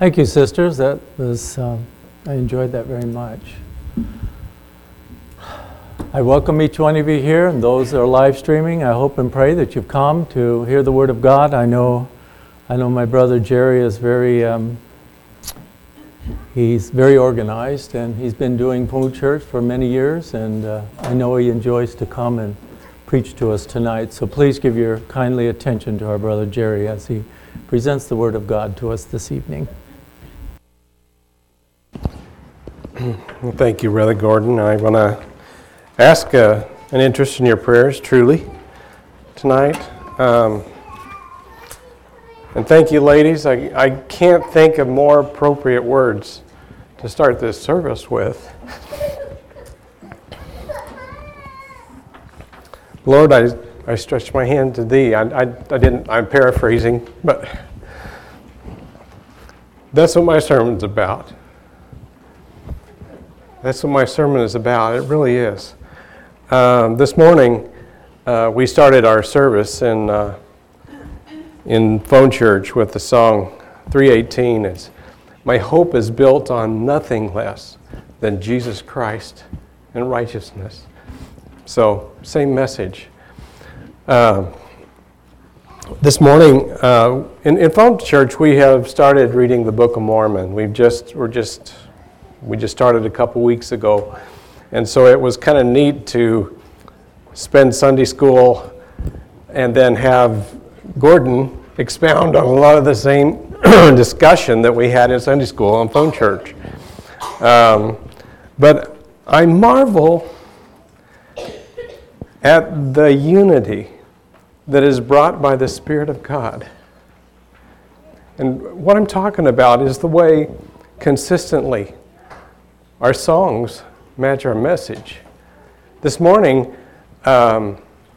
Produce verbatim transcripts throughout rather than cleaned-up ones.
Thank you, sisters. That was um, I enjoyed that very much. I welcome each one of you here, and those that are live streaming. I hope and pray that you've come to hear the Word of God. I know, I know my brother Jerry is very, um, he's very organized, and he's been doing Phone Church for many years, and uh, I know he enjoys to come and preach to us tonight. So please give your kindly attention to our brother Jerry as he presents the Word of God to us this evening. Well, thank you, Brother Gordon. I want to ask uh, an interest in your prayers, truly, tonight. Um, and thank you, ladies. I, I can't think of more appropriate words to start this service with. Lord, I, I stretch my hand to Thee. I, I, I didn't, I'm paraphrasing, but that's what my sermon's about. That's what my sermon is about. It really is. Um, this morning, uh, we started our service in uh, in Phone Church with the song three eighteen. It's, "My hope is built on nothing less than Jesus Christ and righteousness." So, same message. Uh, this morning, uh, in, in Phone Church, we have started reading the Book of Mormon. We've just we're just We just started a couple weeks ago, and so it was kind of neat to spend Sunday school and then have Gordon expound on a lot of the same discussion that we had in Sunday school on Phone Church. Um, but I marvel at the unity that is brought by the Spirit of God. And what I'm talking about is the way consistently our songs match our message. This morning, um,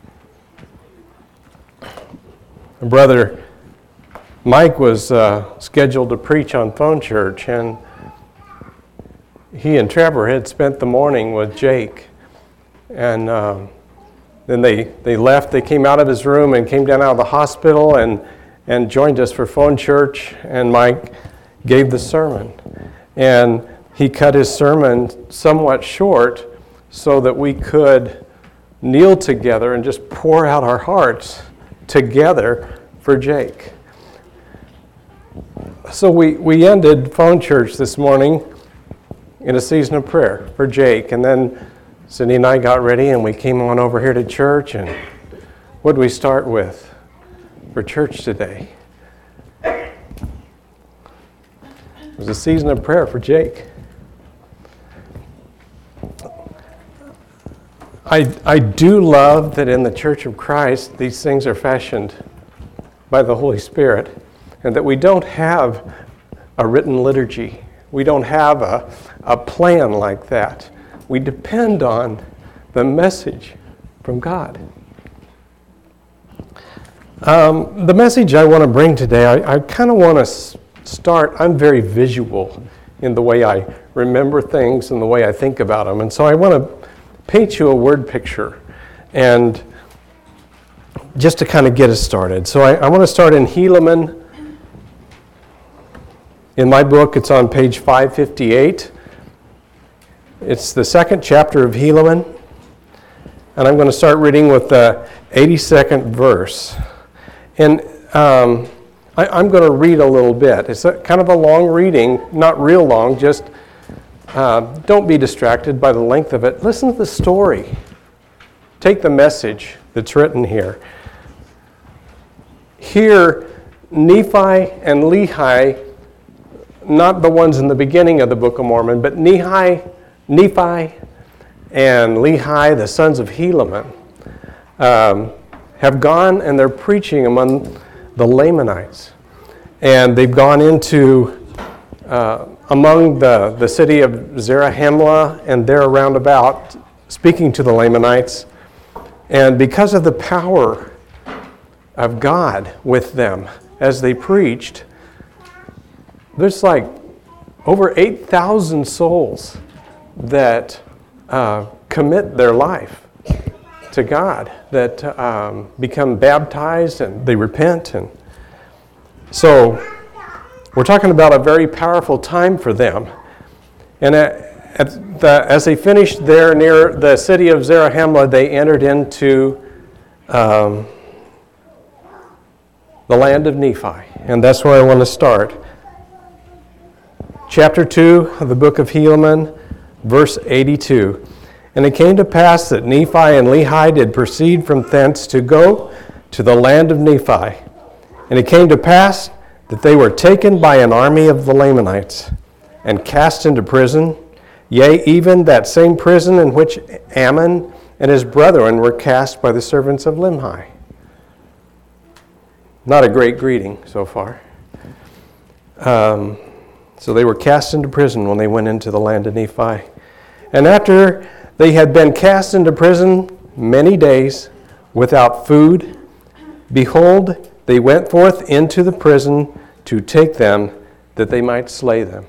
Brother Mike was uh, scheduled to preach on Phone Church, and he and Trevor had spent the morning with Jake. And um, then they, they left. They came out of his room and came down out of the hospital and, and joined us for Phone Church, and Mike gave the sermon. And he cut his sermon somewhat short so that we could kneel together and just pour out our hearts together for Jake. So we, we ended Phone Church this morning in a season of prayer for Jake. And then Cindy and I got ready and we came on over here to church. And what did we start with for church today? It was a season of prayer for Jake. I, I do love that in the Church of Christ, these things are fashioned by the Holy Spirit, and that we don't have a written liturgy. We don't have a, a plan like that. We depend on the message from God. Um, the message I want to bring today, I, I kind of want to s- start, I'm very visual in the way I remember things and the way I think about them, and so I want to paint you a word picture, and just to kind of get us started. So I, I want to start in Helaman. In my book, it's on page five fifty-eight. It's the second chapter of Helaman, and I'm going to start reading with the eighty-second verse. And um, I, I'm going to read a little bit. It's a, kind of a long reading, not real long, just Uh, don't be distracted by the length of it. Listen to the story. Take the message that's written here. Here, Nephi and Lehi, not the ones in the beginning of the Book of Mormon, but Nephi, Nephi and Lehi, the sons of Helaman, um, have gone and they're preaching among the Lamanites. And they've gone into Uh, among the, the city of Zarahemla and there around about, speaking to the Lamanites. And because of the power of God with them as they preached, there's like over eight thousand souls that uh, commit their life to God, that um, become baptized and they repent. And so We're talking about a very powerful time for them. And at, at the, as they finished there near the city of Zarahemla, they entered into um, the land of Nephi. And that's where I want to start. Chapter two of the book of Helaman, verse eighty-two. And it came to pass that Nephi and Lehi did proceed from thence to go to the land of Nephi. And it came to pass that they were taken by an army of the Lamanites and cast into prison, yea, even that same prison in which Ammon and his brethren were cast by the servants of Limhi. Not a great greeting so far. Um, so they were cast into prison when they went into the land of Nephi. And after they had been cast into prison many days without food, behold, they went forth into the prison to take them, that they might slay them.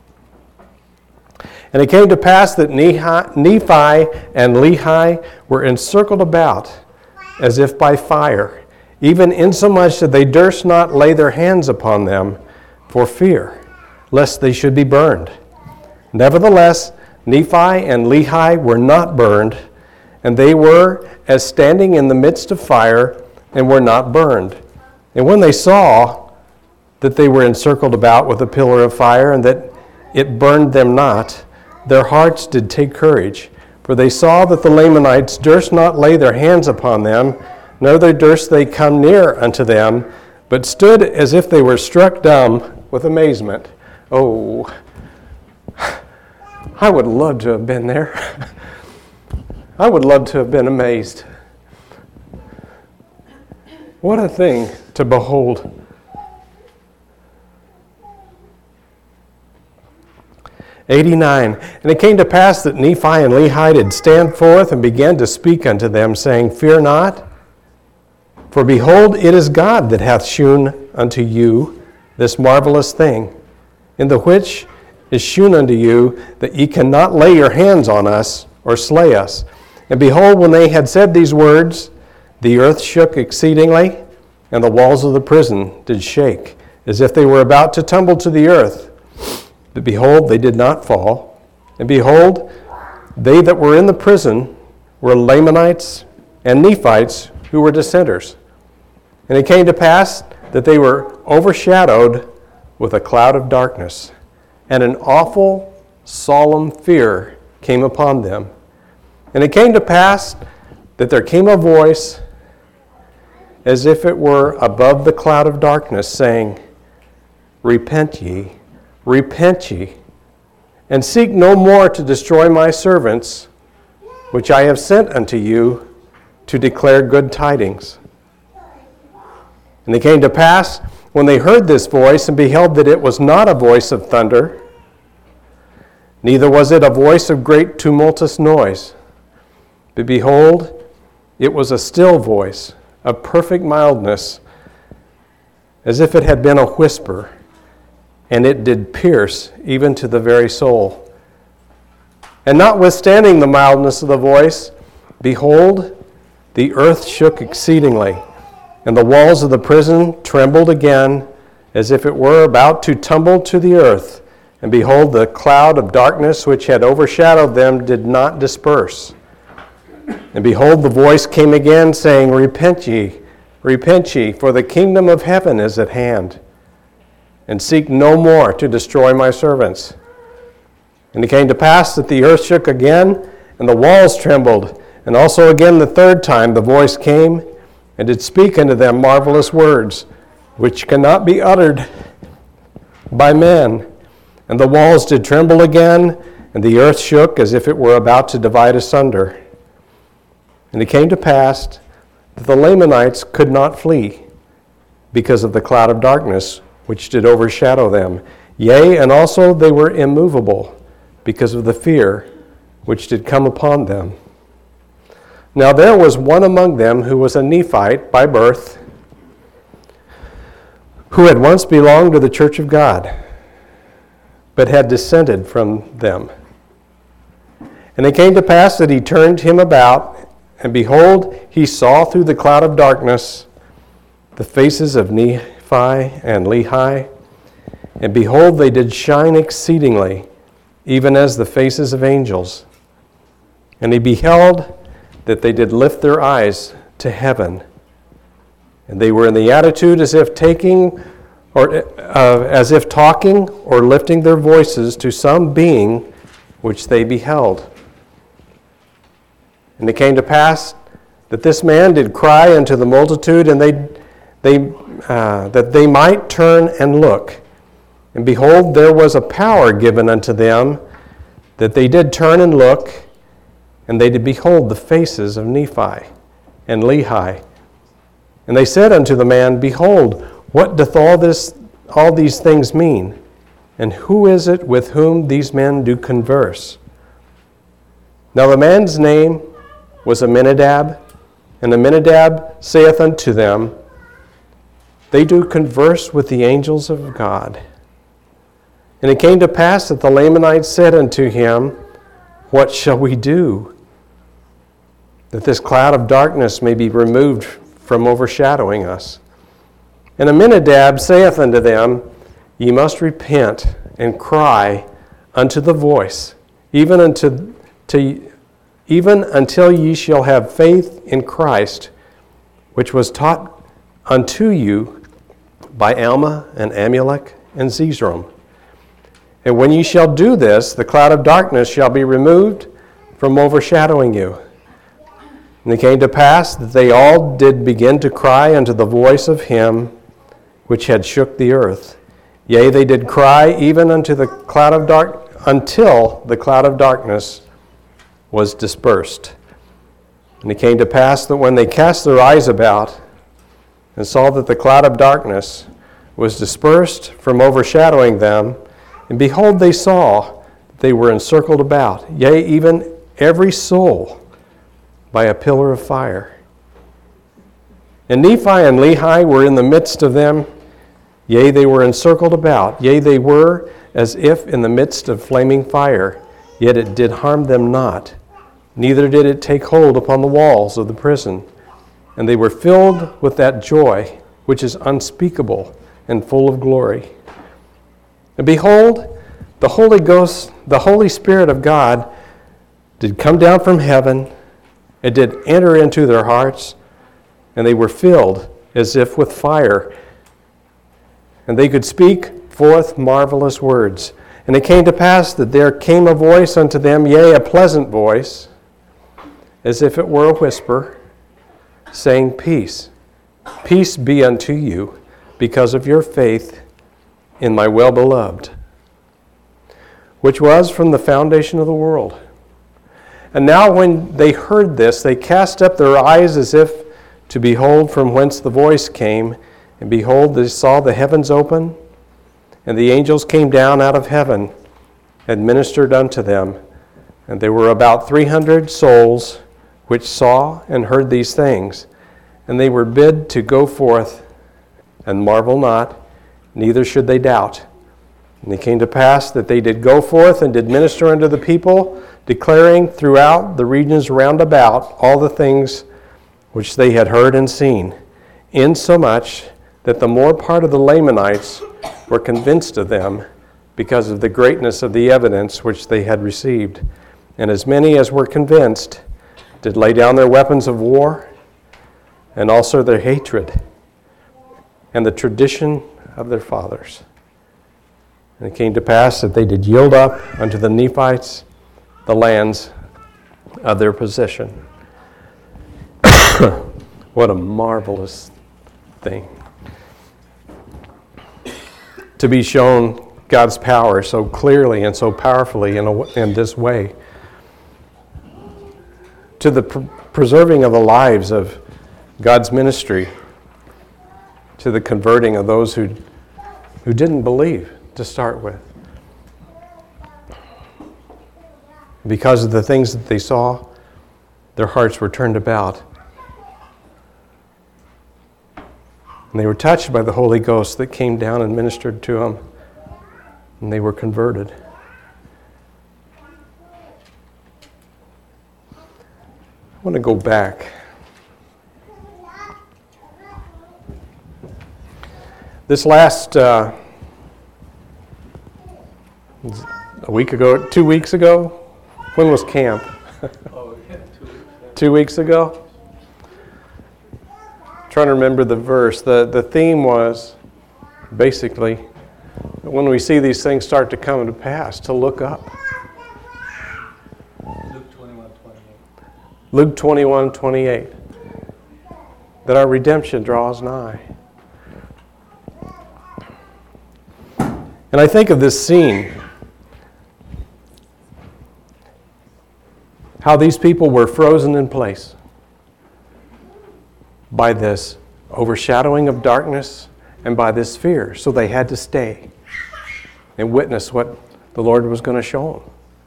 And it came to pass that Nephi and Lehi were encircled about, as if by fire, even insomuch that they durst not lay their hands upon them for fear, lest they should be burned. Nevertheless, Nephi and Lehi were not burned, and they were as standing in the midst of fire, and were not burned. And when they saw that they were encircled about with a pillar of fire, and that it burned them not, their hearts did take courage, for they saw that the Lamanites durst not lay their hands upon them, neither durst they come near unto them, but stood as if they were struck dumb with amazement. Oh, I would love to have been there. I would love to have been amazed. What a thing to behold. eighty-nine. And it came to pass that Nephi and Lehi did stand forth and began to speak unto them, saying, Fear not, for behold, it is God that hath shewn unto you this marvelous thing, in the which is shewn unto you that ye cannot lay your hands on us or slay us. And behold, when they had said these words, the earth shook exceedingly, and the walls of the prison did shake, as if they were about to tumble to the earth. But behold, they did not fall. And behold, they that were in the prison were Lamanites and Nephites who were dissenters. And it came to pass that they were overshadowed with a cloud of darkness, and an awful, solemn fear came upon them. And it came to pass that there came a voice as if it were above the cloud of darkness, saying, Repent ye, repent ye, and seek no more to destroy my servants, which I have sent unto you to declare good tidings. And it came to pass, when they heard this voice, and beheld that it was not a voice of thunder, neither was it a voice of great tumultuous noise, but behold, it was a still voice, of perfect mildness, as if it had been a whisper, and it did pierce even to the very soul. And notwithstanding the mildness of the voice, behold, the earth shook exceedingly, and the walls of the prison trembled again, as if it were about to tumble to the earth. And behold, the cloud of darkness which had overshadowed them did not disperse. And behold, the voice came again, saying, Repent ye, repent ye, for the kingdom of heaven is at hand. And seek no more to destroy my servants. And it came to pass that the earth shook again, and the walls trembled. And also again the third time the voice came, and did speak unto them marvelous words, which cannot be uttered by men. And the walls did tremble again, and the earth shook as if it were about to divide asunder. And it came to pass that the Lamanites could not flee, because of the cloud of darkness which did overshadow them. Yea, and also they were immovable, because of the fear which did come upon them. Now there was one among them who was a Nephite by birth, who had once belonged to the church of God, but had dissented from them. And it came to pass that he turned him about, and behold, he saw through the cloud of darkness the faces of Nephi and Lehi. And behold, they did shine exceedingly, even as the faces of angels. And he beheld that they did lift their eyes to heaven. And they were in the attitude as if taking, or uh, as if talking or lifting their voices to some being which they beheld. And it came to pass that this man did cry unto the multitude, and they, they, uh, that they might turn and look. And behold, there was a power given unto them, that they did turn and look, and they did behold the faces of Nephi and Lehi. And they said unto the man, Behold, what doth all this, all these things mean? And who is it with whom these men do converse? Now the man's name was Aminadab, and Aminadab saith unto them, They do converse with the angels of God. And it came to pass that the Lamanites said unto him, What shall we do, that this cloud of darkness may be removed from overshadowing us? And Aminadab saith unto them, Ye must repent and cry unto the voice, even unto to, even until ye shall have faith in Christ, which was taught unto you by Alma and Amulek and Zezrom. And when ye shall do this, the cloud of darkness shall be removed from overshadowing you. And it came to pass that they all did begin to cry unto the voice of him which had shook the earth. Yea, they did cry even unto the cloud of dark until the cloud of darkness was dispersed. And it came to pass that when they cast their eyes about and saw that the cloud of darkness was dispersed from overshadowing them, and behold, they saw that they were encircled about, yea, even every soul, by a pillar of fire. And Nephi and Lehi were in the midst of them, yea, they were encircled about, yea, they were as if in the midst of flaming fire, yet it did harm them not, neither did it take hold upon the walls of the prison. And they were filled with that joy which is unspeakable and full of glory. And behold, the Holy Ghost, the Holy Spirit of God, did come down from heaven, and did enter into their hearts, and they were filled as if with fire. And they could speak forth marvelous words. And it came to pass that there came a voice unto them, yea, a pleasant voice, as if it were a whisper, saying, Peace, peace be unto you, because of your faith in my well-beloved, which was from the foundation of the world. And now when they heard this, they cast up their eyes as if to behold from whence the voice came. And behold, they saw the heavens open, and the angels came down out of heaven and ministered unto them. And there were about three hundred souls which saw and heard these things. And they were bid to go forth and marvel not, neither should they doubt. And it came to pass that they did go forth and did minister unto the people, declaring throughout the regions round about all the things which they had heard and seen, insomuch that the more part of the Lamanites were convinced of them, because of the greatness of the evidence which they had received. And as many as were convinced did lay down their weapons of war, and also their hatred, and the tradition of their fathers. And it came to pass that they did yield up unto the Nephites the lands of their possession. What a marvelous thing. To be shown God's power so clearly and so powerfully in, a, in this way. To the pr- preserving of the lives of God's ministry. To the converting of those who, who didn't believe to start with. Because of the things that they saw, their hearts were turned about. And they were touched by the Holy Ghost that came down and ministered to them. And they were converted. I want to go back. This last uh, a week ago, two weeks ago? When was camp? Oh, yeah, two weeks. Two weeks ago? Trying to remember the verse. The, the theme was basically when we see these things start to come to pass, to look up. Luke twenty-one twenty-eight. Luke twenty-one twenty-eight. That our redemption draws nigh. And I think of this scene. How these people were frozen in place by this overshadowing of darkness and by this fear. So they had to stay and witness what the Lord was going to show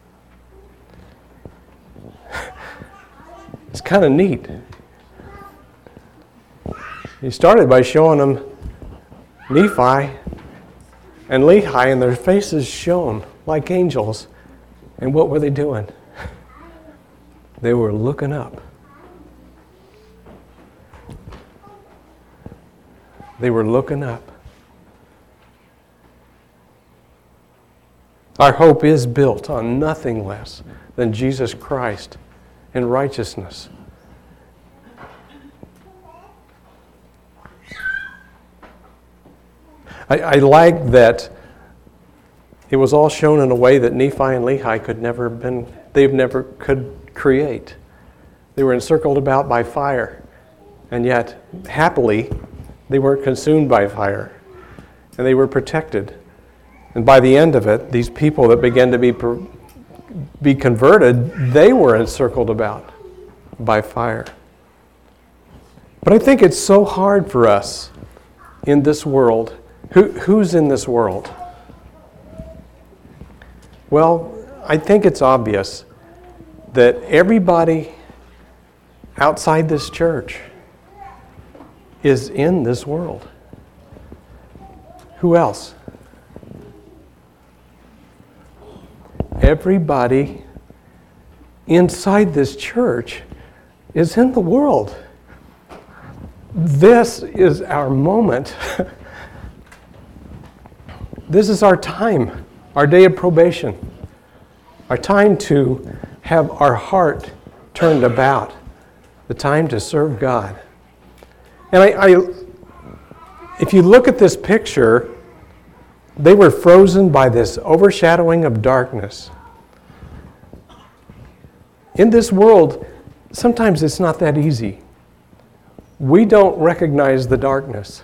them. It's kind of neat. He started by showing them Nephi and Lehi, and their faces shone like angels. And what were they doing? They were looking up. They were looking up. Our hope is built on nothing less than Jesus Christ and righteousness. I, I like that it was all shown in a way that Nephi and Lehi could never have been, they've never could create. They were encircled about by fire, and yet, happily, they weren't consumed by fire, and they were protected. And by the end of it, these people that began to be be converted, they were encircled about by fire. But I think it's so hard for us in this world. Who, who's in this world? Well, I think it's obvious that everybody outside this church is in this world. Who else? Everybody inside this church is in the world. This is our moment. This is our time, our day of probation, our time to have our heart turned about, the time to serve God. And I, I, if you look at this picture, they were frozen by this overshadowing of darkness. In this world, sometimes it's not that easy. We don't recognize the darkness.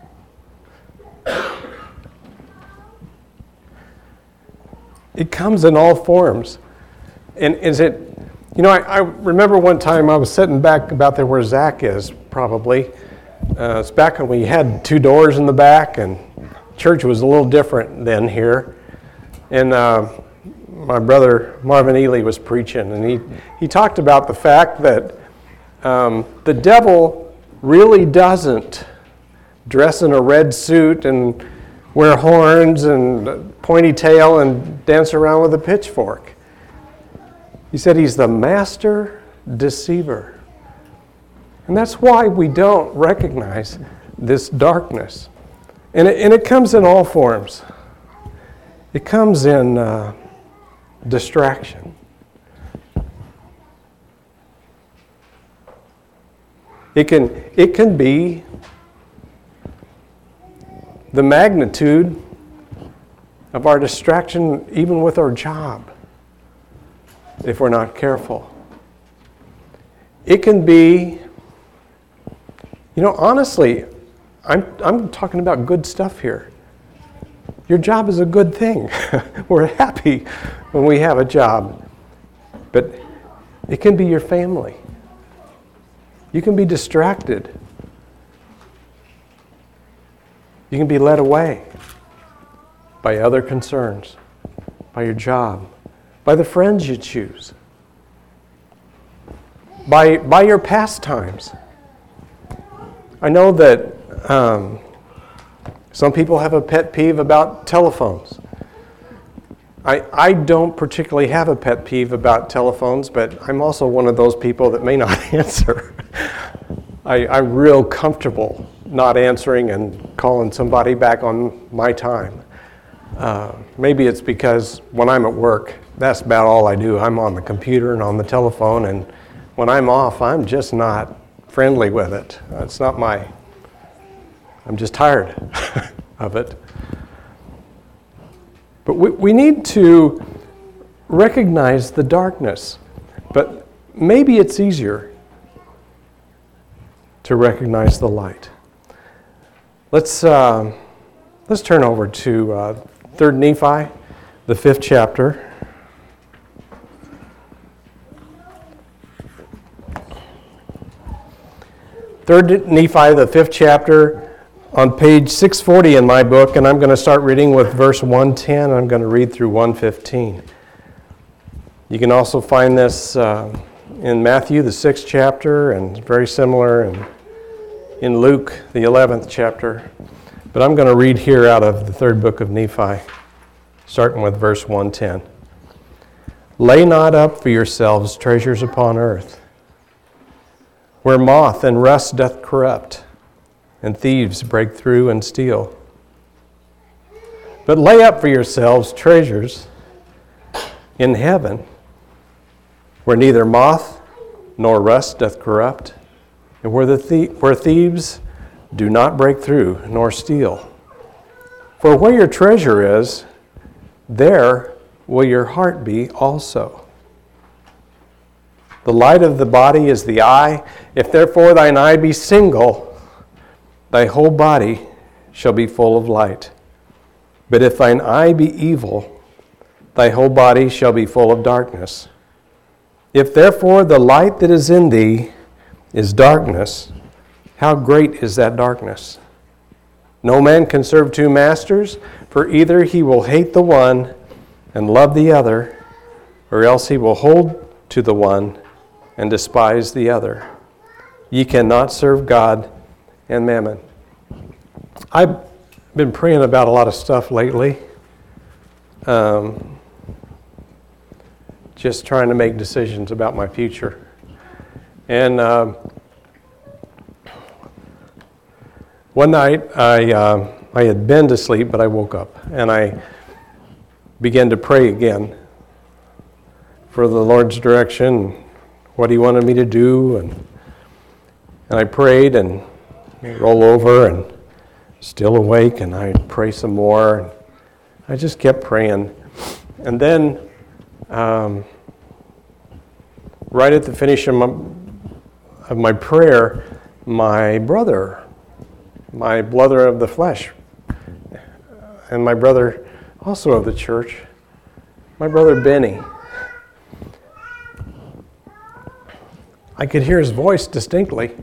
It comes in all forms. And is it, you know, I, I remember one time I was sitting back about there where Zach is, probably. Uh, it's back when we had two doors in the back, and church was a little different then here. And uh, my brother Marvin Ely was preaching, and he, he talked about the fact that um, the devil really doesn't dress in a red suit and wear horns and pointy tail and dance around with a pitchfork. He said he's the master deceiver. And that's why we don't recognize this darkness. And it, and it comes in all forms. It comes in uh, distraction. It can, it can be the magnitude of our distraction even with our job, if we're not careful. It can be, you know, honestly, I'm I'm talking about good stuff here. Your job is a good thing. We're happy when we have a job. But it can be your family. You can be distracted. You can be led away by other concerns, by your job, by the friends you choose, by, by your pastimes. I know that um, some people have a pet peeve about telephones. I, I don't particularly have a pet peeve about telephones, but I'm also one of those people that may not answer. I, I'm real comfortable not answering and calling somebody back on my time. Uh, maybe it's because when I'm at work, that's about all I do. I'm on the computer and on the telephone, and when I'm off, I'm just not friendly with it. It's not my, I'm just tired of it. But we, we need to recognize the darkness. But maybe it's easier to recognize the light. Let's uh, let's turn over to uh, Third Nephi, the fifth chapter. Third Nephi, the fifth chapter, on page six forty in my book, and I'm going to start reading with verse one ten. I'm going to read through one fifteen. You can also find this uh, in Matthew, the sixth chapter, and very similar in, in Luke, the eleventh chapter. But I'm going to read here out of the third book of Nephi, starting with verse one ten. Lay not up for yourselves treasures upon earth, where moth and rust doth corrupt, and thieves break through and steal. But lay up for yourselves treasures in heaven, where neither moth nor rust doth corrupt, and where the thie- where thieves do not break through nor steal. For where your treasure is, there will your heart be also. The light of the body is the eye. If therefore thine eye be single, thy whole body shall be full of light. But if thine eye be evil, thy whole body shall be full of darkness. If therefore the light that is in thee is darkness, how great is that darkness? No man can serve two masters, for either he will hate the one and love the other, or else he will hold to the one and despise the other. Ye cannot serve God and mammon. I've been praying about a lot of stuff lately. Um, just trying to make decisions about my future. And uh, one night I uh, I had been to sleep, but I woke up and I began to pray again for the Lord's direction, what He wanted me to do, and and I prayed and roll over and still awake, and I'd pray some more. And I just kept praying, and then um, right at the finish of my, of my prayer, my brother, my brother of the flesh, and my brother also of the church, my brother Benny, I could hear his voice distinctly,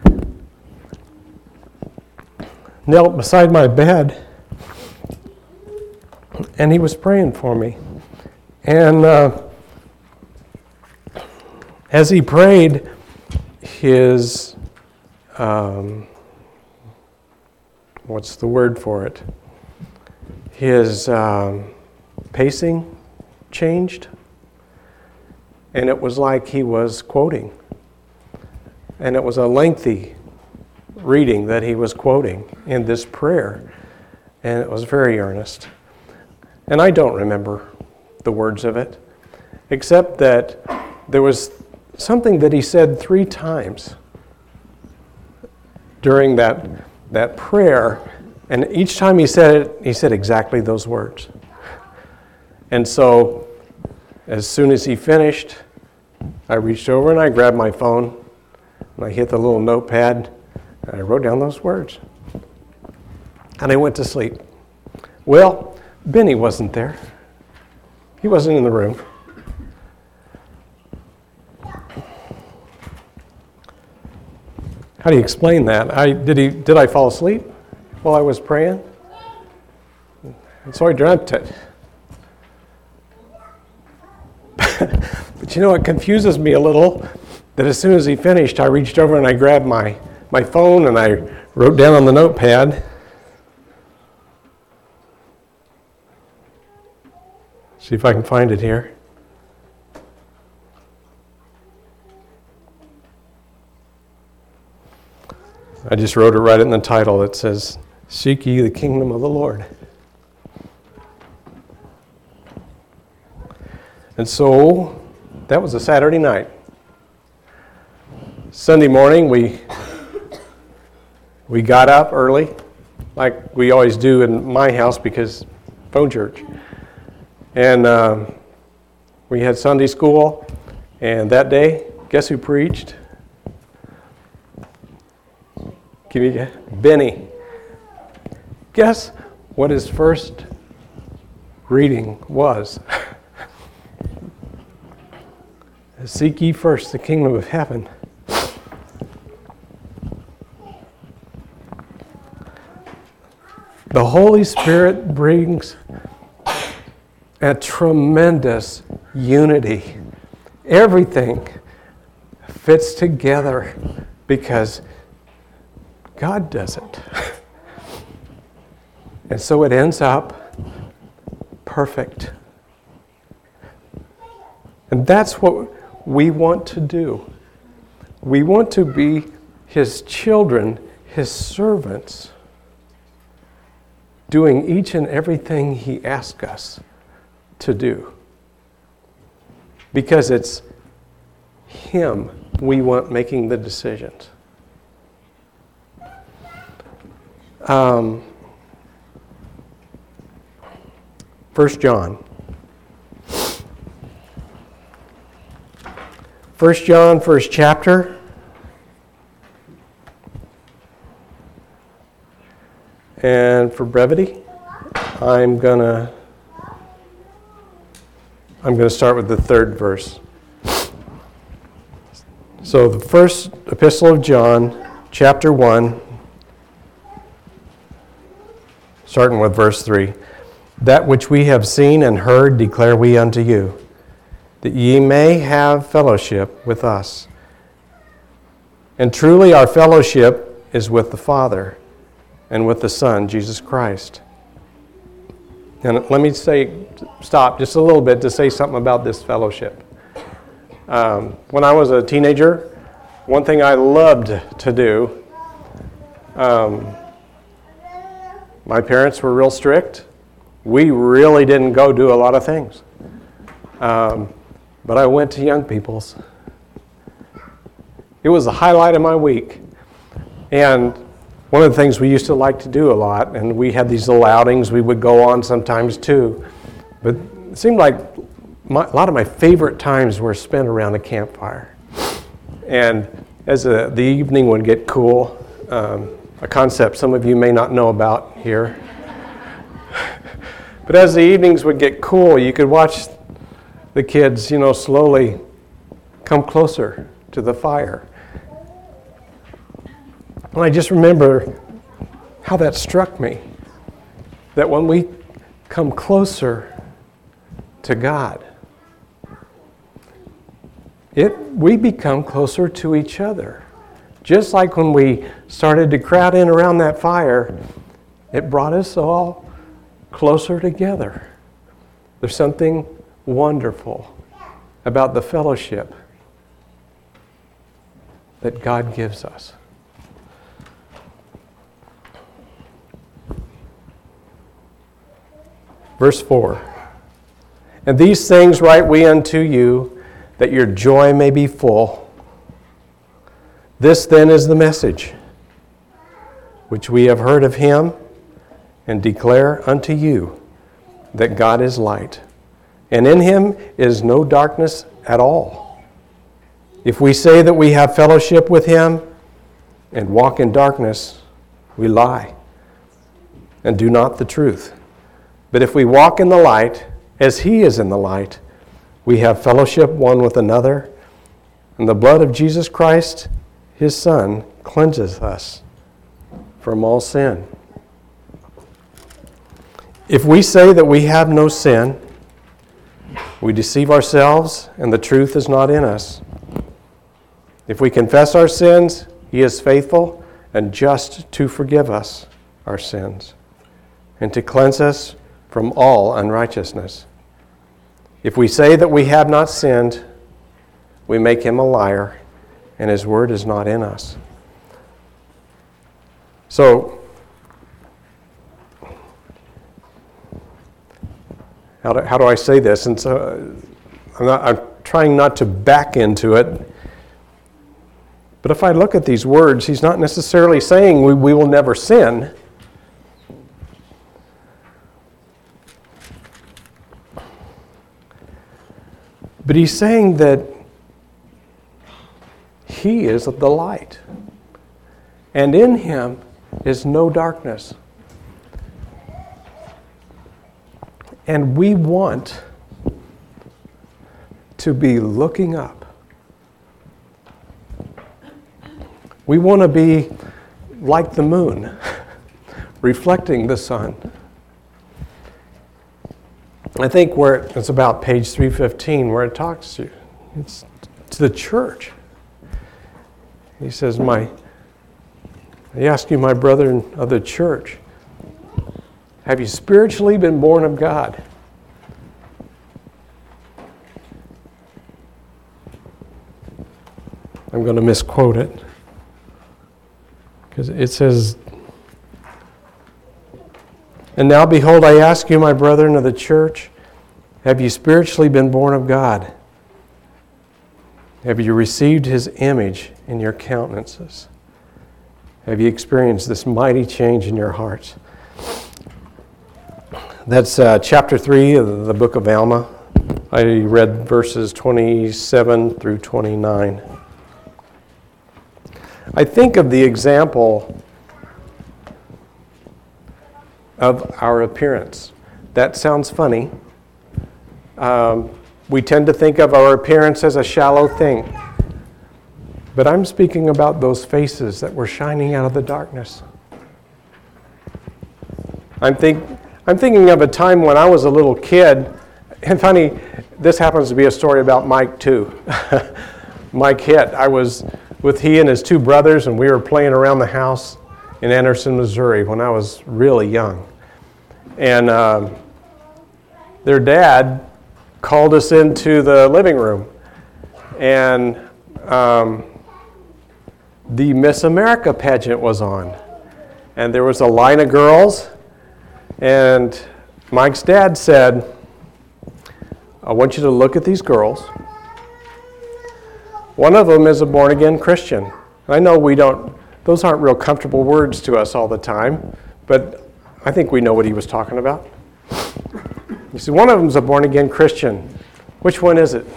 knelt beside my bed, and he was praying for me. And uh, as he prayed, his, um, what's the word for it? His um, pacing changed, and it was like he was quoting. And it was a lengthy reading that he was quoting in this prayer, and it was very earnest. And I don't remember the words of it, except that there was something that he said three times during that that prayer, and each time he said it, he said exactly those words. And so, as soon as he finished, I reached over and I grabbed my phone, and I hit the little notepad, and I wrote down those words. And I went to sleep. Well, Benny wasn't there. He wasn't in the room. How do you explain that? I did he did I fall asleep while I was praying? And so I dreamt it. But you know, it confuses me a little that as soon as he finished, I reached over and I grabbed my, my phone and I wrote down on the notepad. See if I can find it here. I just wrote it right in the title. It says, "Seek ye the kingdom of the Lord." And so that was a Saturday night. Sunday morning, we we got up early, like we always do in my house because phone church. And um, we had Sunday school, and that day, guess who preached? Give me a Benny. Guess what his first reading was? Seek ye first the kingdom of heaven. The Holy Spirit brings a tremendous unity. Everything fits together because God does it. And so it ends up perfect. And that's what we want to do. We want to be His children, His servants, doing each and everything He asks us to do. Because it's Him we want making the decisions. Um, First John. First John, first chapter. And for brevity, I'm gonna I'm gonna start with the third verse. So the first epistle of John, chapter one, starting with verse three. That which we have seen and heard declare we unto you, that ye may have fellowship with us. And truly our fellowship is with the Father and with the Son, Jesus Christ. And let me say, stop just a little bit to say something about this fellowship. Um, when I was a teenager, one thing I loved to do, um, my parents were real strict. We really didn't go do a lot of things. Um, but I went to Young People's. It was the highlight of my week. And one of the things we used to like to do a lot, and we had these little outings we would go on sometimes too, but it seemed like my, a lot of my favorite times were spent around a campfire. And as a, the evening would get cool, um, a concept some of you may not know about here, but as the evenings would get cool, you could watch the kids, you know, slowly come closer to the fire. And I just remember how that struck me, that when we come closer to God, it we become closer to each other. Just like when we started to crowd in around that fire, it brought us all closer together. There's something wonderful about the fellowship that God gives us. Verse four. And these things write we unto you, that your joy may be full. This then is the message which we have heard of Him, and declare unto you, that God is light, and in Him is no darkness at all. If we say that we have fellowship with Him and walk in darkness, we lie and do not the truth. But if we walk in the light, as He is in the light, we have fellowship one with another, and the blood of Jesus Christ, His Son, cleanses us from all sin. If we say that we have no sin, we deceive ourselves, and the truth is not in us. If we confess our sins, He is faithful and just to forgive us our sins and to cleanse us from all unrighteousness. If we say that we have not sinned, we make Him a liar, and His word is not in us. So, how do, how do I say this? And so, I'm, not, I'm trying not to back into it. But if I look at these words, he's not necessarily saying we, we will never sin. But he's saying that he is the light. And in him is no darkness. And we want to be looking up. We want to be like the moon, reflecting the sun. I think where it's about page three fifteen, where it talks to, it's to the church. He says, "My, I ask you, my brethren of the church, have you spiritually been born of God?" I'm going to misquote it. Because it says, "And now behold, I ask you, my brethren of the church, have you spiritually been born of God? Have you received his image in your countenances? Have you experienced this mighty change in your hearts?" That's uh, chapter three of the book of Alma. I read verses twenty-seven through twenty-nine. I think of the example of our appearance. That sounds funny. Um, we tend to think of our appearance as a shallow thing. But I'm speaking about those faces that were shining out of the darkness. I'm, think, I'm thinking of a time when I was a little kid. And funny, this happens to be a story about Mike too. Mike Hitt. I was with he and his two brothers, and we were playing around the house in Anderson, Missouri when I was really young. And um, their dad called us into the living room, and um, the Miss America pageant was on. And there was a line of girls, and Mike's dad said, "I want you to look at these girls. One of them is a born-again Christian." I know we don't, those aren't real comfortable words to us all the time, but I think we know what he was talking about. He said, "One of them is a born-again Christian. Which one is it?"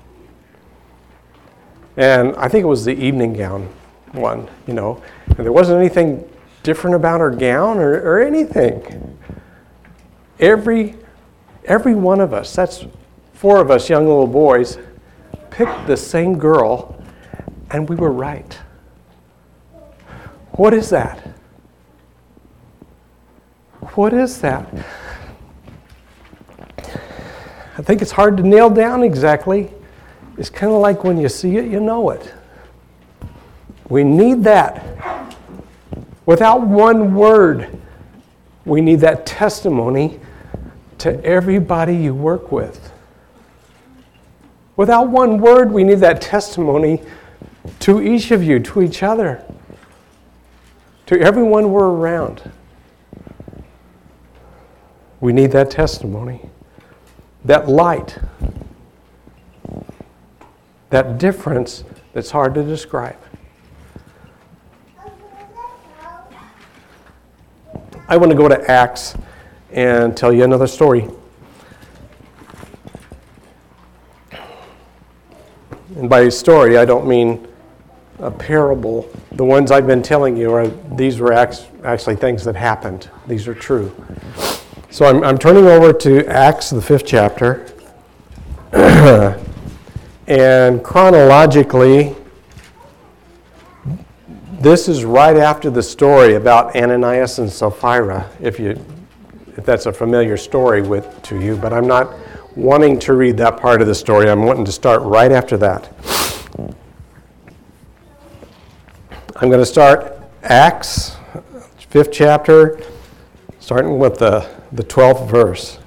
And I think it was the evening gown one, you know. And there wasn't anything different about her gown or, or anything. Every, every one of us, that's four of us young little boys, picked the same girl, and we were right. What is that? What is that? I think it's hard to nail down exactly. It's kind of like when you see it, you know it. We need that. Without one word, we need that testimony to everybody you work with. Without one word, we need that testimony to each of you, to each other, to everyone we're around. We need that testimony, that light, that difference that's hard to describe. I want to go to Acts and tell you another story. And by story, I don't mean a parable. The ones I've been telling you are these were actually things that happened. These are true. So I'm, I'm turning over to Acts, the fifth chapter. And chronologically, this is right after the story about Ananias and Sapphira, if you, if that's a familiar story with to you. But I'm not wanting to read that part of the story. I'm wanting to start right after that. I'm going to start Acts, fifth chapter, starting with the, the twelfth verse.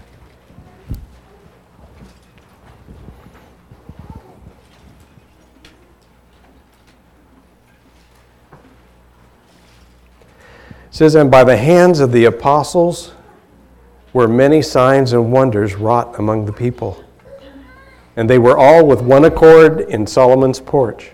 It says, "And by the hands of the apostles were many signs and wonders wrought among the people. And they were all with one accord in Solomon's porch.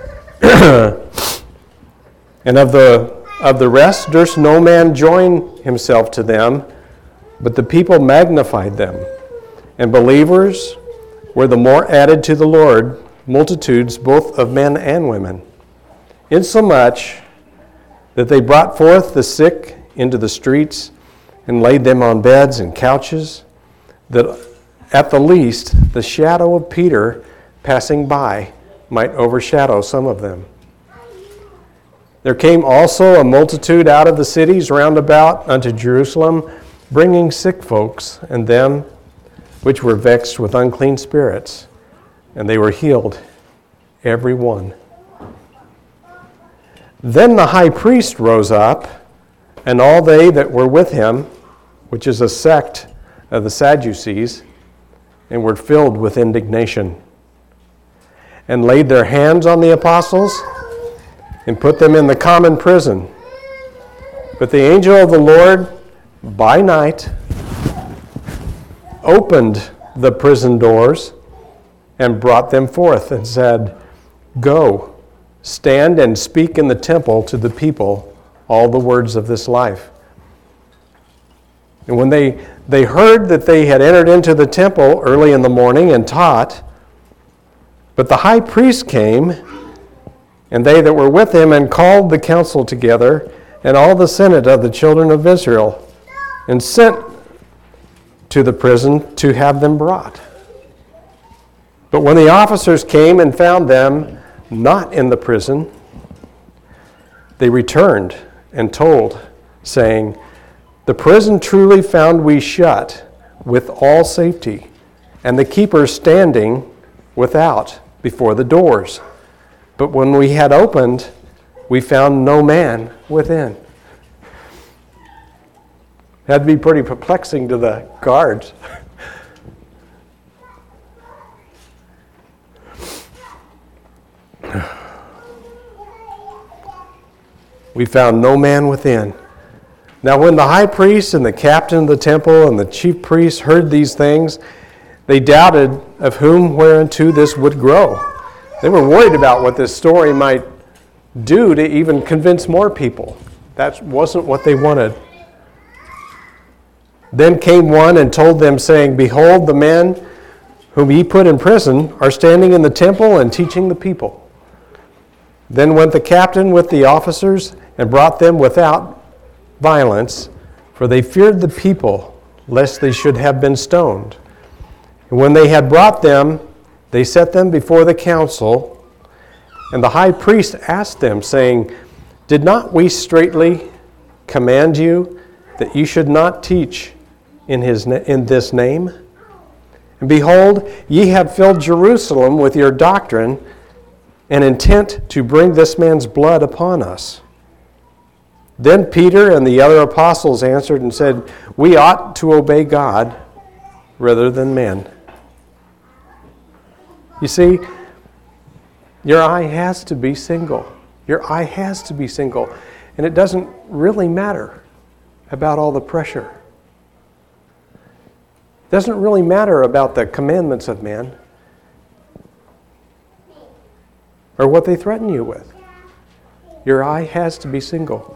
And of the of the rest durst no man join himself to them, but the people magnified them. And believers were the more added to the Lord, multitudes both of men and women, insomuch that they brought forth the sick into the streets and laid them on beds and couches, that at the least the shadow of Peter passing by might overshadow some of them. There came also a multitude out of the cities round about unto Jerusalem, bringing sick folks and them which were vexed with unclean spirits, and they were healed, every one. Then the high priest rose up, and all they that were with him, which is a sect of the Sadducees, and were filled with indignation, and laid their hands on the apostles, and put them in the common prison. But the angel of the Lord, by night, opened the prison doors and brought them forth and said, Go, stand and speak in the temple to the people all the words of this life. And when they, they heard that they had entered into the temple early in the morning and taught, but the high priest came, and they that were with him, and called the council together, and all the senate of the children of Israel, and sent to the prison to have them brought. But when the officers came and found them not in the prison, they returned and told, saying, The prison truly found we shut with all safety, and the keepers standing without before the doors. But when we had opened, we found no man within. That'd be pretty perplexing to the guards. We found no man within. Now when the high priest and the captain of the temple and the chief priests heard these things, they doubted of whom whereunto this would grow. They were worried about what this story might do to even convince more people. That wasn't what they wanted. Then came one and told them, saying, Behold, the men whom ye put in prison are standing in the temple and teaching the people. Then went the captain with the officers and brought them without violence, for they feared the people, lest they should have been stoned. And when they had brought them, they set them before the council, and the high priest asked them, saying, Did not we straitly command you that you should not teach in his in this name? And behold, ye have filled Jerusalem with your doctrine, and intent to bring this man's blood upon us. Then Peter and the other apostles answered and said, We ought to obey God rather than men. You see, your eye has to be single. Your eye has to be single. And it doesn't really matter about all the pressure. It doesn't really matter about the commandments of man or what they threaten you with. Your eye has to be single.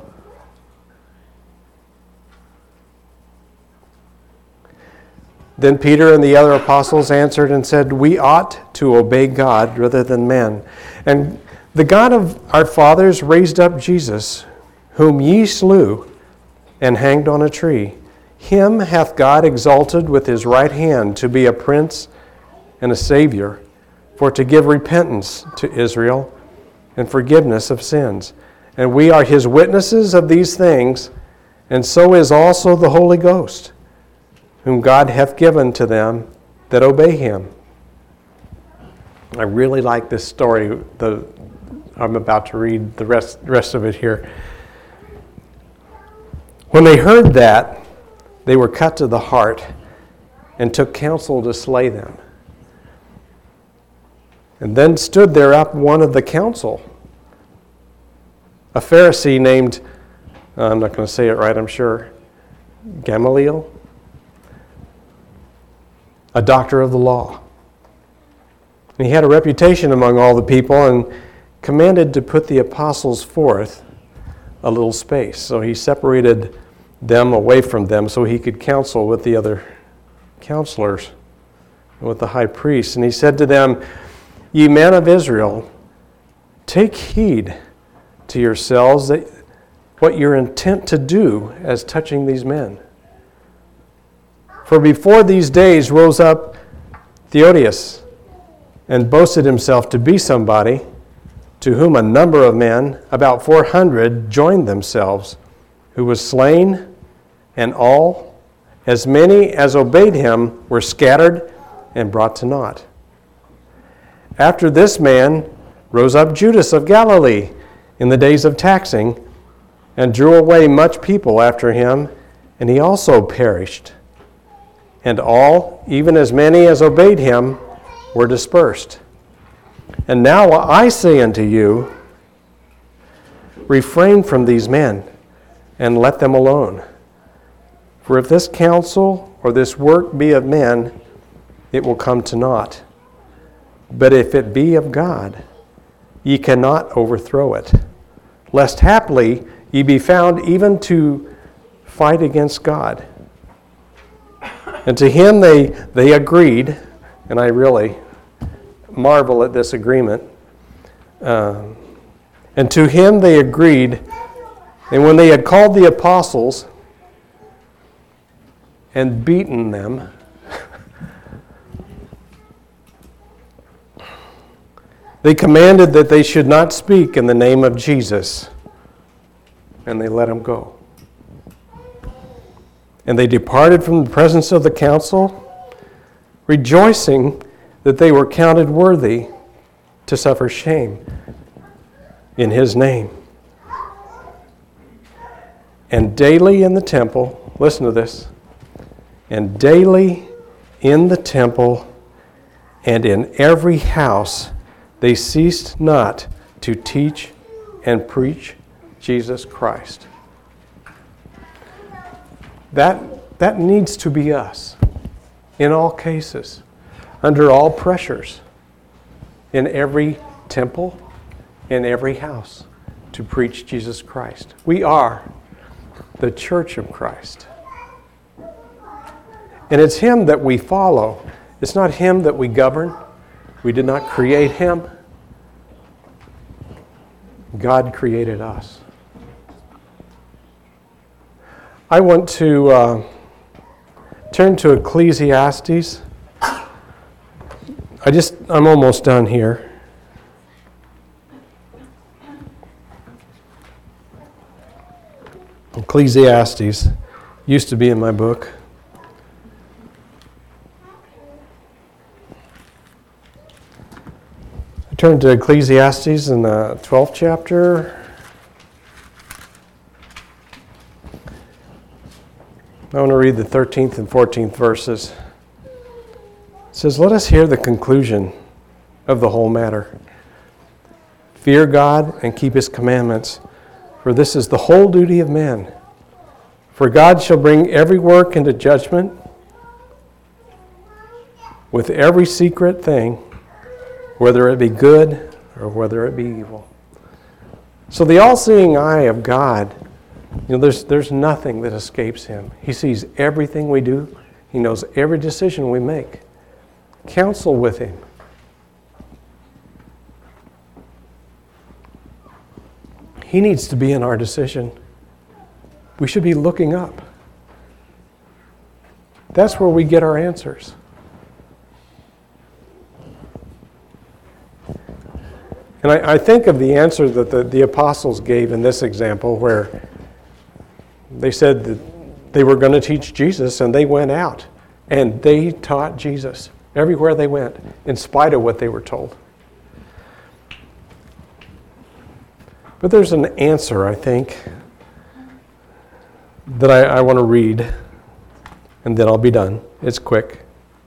Then Peter and the other apostles answered and said, We ought to obey God rather than men. And the God of our fathers raised up Jesus, whom ye slew and hanged on a tree. Him hath God exalted with his right hand to be a prince and a savior, for to give repentance to Israel and forgiveness of sins. And we are his witnesses of these things, and so is also the Holy Ghost, whom God hath given to them that obey him. I really like this story. The, I'm about to read the rest, rest of it here. When they heard that, they were cut to the heart and took counsel to slay them. And then stood there up one of the council, a Pharisee named, I'm not going to say it right, I'm sure, Gamaliel, a doctor of the law. And he had a reputation among all the people and commanded to put the apostles forth a little space. So he separated them away from them so he could counsel with the other counselors and with the high priest. And he said to them, "Ye men of Israel, take heed to yourselves that what you're intent to do as touching these men. For before these days rose up Theodius and boasted himself to be somebody, to whom a number of men, about four hundred, joined themselves, who was slain, and all, as many as obeyed him, were scattered and brought to naught. After this man rose up Judas of Galilee in the days of taxing, and drew away much people after him, and he also perished. And all, even as many as obeyed him, were dispersed. And now I say unto you, refrain from these men, and let them alone. For if this counsel or this work be of men, it will come to naught. But if it be of God, ye cannot overthrow it, lest haply ye be found even to fight against God." And to him they, they agreed, and I really marvel at this agreement. Um, and to him they agreed, and when they had called the apostles and beaten them, they commanded that they should not speak in the name of Jesus, and they let him go. And they departed from the presence of the council, rejoicing that they were counted worthy to suffer shame in his name. And daily in the temple, listen to this, and daily in the temple and in every house they ceased not to teach and preach Jesus Christ. That, that needs to be us in all cases, under all pressures, in every temple, in every house, to preach Jesus Christ. We are the church of Christ. And it's him that we follow. It's not him that we govern. We did not create him. God created us. I want to uh, turn to Ecclesiastes. I just, I'm almost done here. Ecclesiastes used to be in my book. I turned to Ecclesiastes in the twelfth chapter. I want to read the thirteenth and fourteenth verses. It says, "Let us hear the conclusion of the whole matter. Fear God and keep his commandments, for this is the whole duty of man. For God shall bring every work into judgment with every secret thing, whether it be good or whether it be evil." So the all-seeing eye of God, you know, there's, there's nothing that escapes him. He sees everything we do. He knows every decision we make. Counsel with him. He needs to be in our decision. We should be looking up. That's where we get our answers. And I, I think of the answer that the, the apostles gave in this example, where they said that they were going to teach Jesus, and they went out and they taught Jesus everywhere they went, in spite of what they were told. But there's an answer, I think, that I, I want to read, and then I'll be done. It's quick.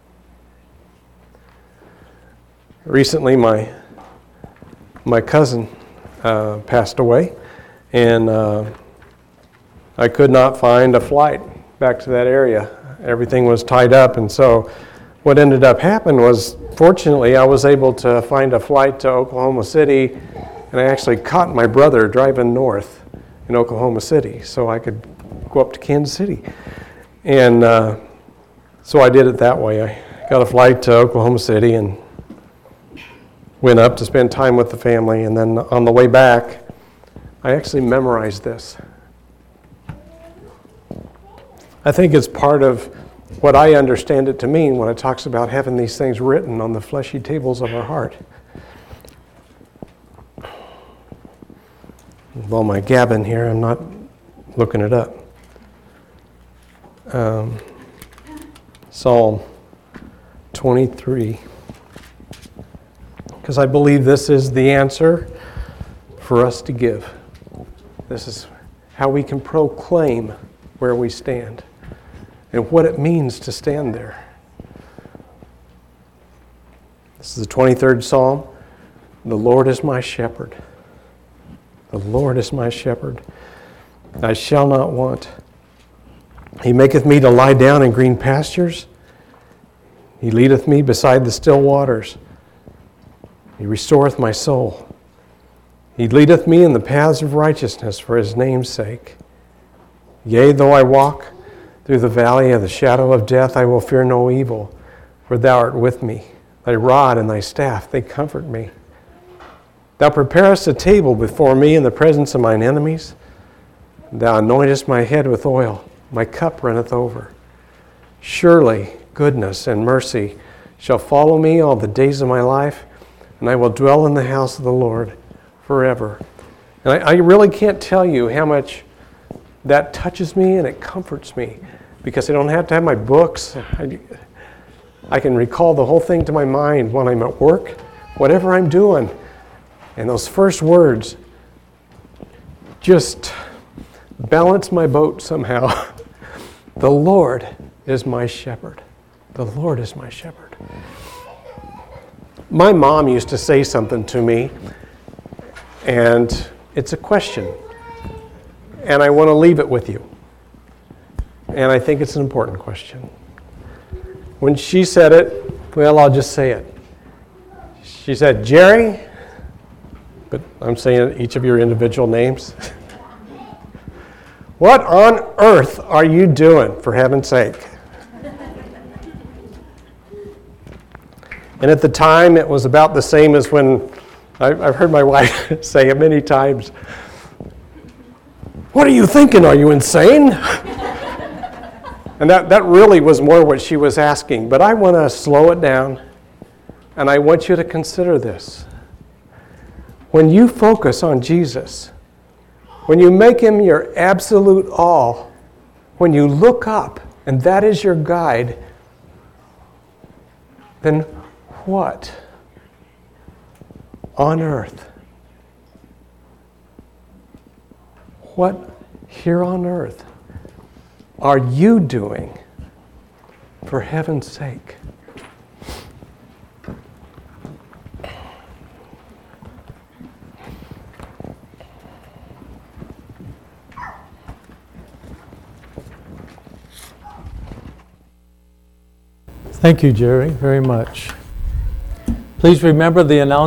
Recently, my my cousin uh, passed away, and uh, I could not find a flight back to that area. Everything was tied up, and so what ended up happening was, fortunately, I was able to find a flight to Oklahoma City, and I actually caught my brother driving north in Oklahoma City, so I could go up to Kansas City. And uh, so I did it that way. I got a flight to Oklahoma City and went up to spend time with the family, and then on the way back, I actually memorized this. I think it's part of what I understand it to mean when it talks about having these things written on the fleshy tables of our heart. Well, my gabbing here, I'm not looking it up. Um, Psalm twenty-three. Because I believe this is the answer for us to give. This is how we can proclaim where we stand and what it means to stand there. This is the twenty-third Psalm. The Lord is my shepherd. The Lord is my shepherd. I shall not want. He maketh me to lie down in green pastures. He leadeth me beside the still waters. He restoreth my soul. He leadeth me in the paths of righteousness for his name's sake. Yea, though I walk through the valley of the shadow of death, I will fear no evil, for thou art with me. Thy rod and thy staff, they comfort me. Thou preparest a table before me in the presence of mine enemies. Thou anointest my head with oil. My cup runneth over. Surely goodness and mercy shall follow me all the days of my life, and I will dwell in the house of the Lord forever. And I, I really can't tell you how much that touches me and it comforts me, because I don't have to have my books. I, I can recall the whole thing to my mind when I'm at work, whatever I'm doing. And those first words just balance my boat somehow. The Lord is my shepherd. The Lord is my shepherd. My mom used to say something to me, and it's a question. And I want to leave it with you. And I think it's an important question. When she said it, well, I'll just say it. She said, Jerry, but I'm saying each of your individual names. What on earth are you doing, for heaven's sake? And at the time, it was about the same as when I've heard my wife say it many times. What are you thinking? Are you insane? And that, that really was more what she was asking. But I want to slow it down, and I want you to consider this. When you focus on Jesus, when you make him your absolute all, when you look up, and that is your guide, then what on earth, what here on earth are you doing, for heaven's sake? Thank you, Jerry, very much. Please remember the announcement.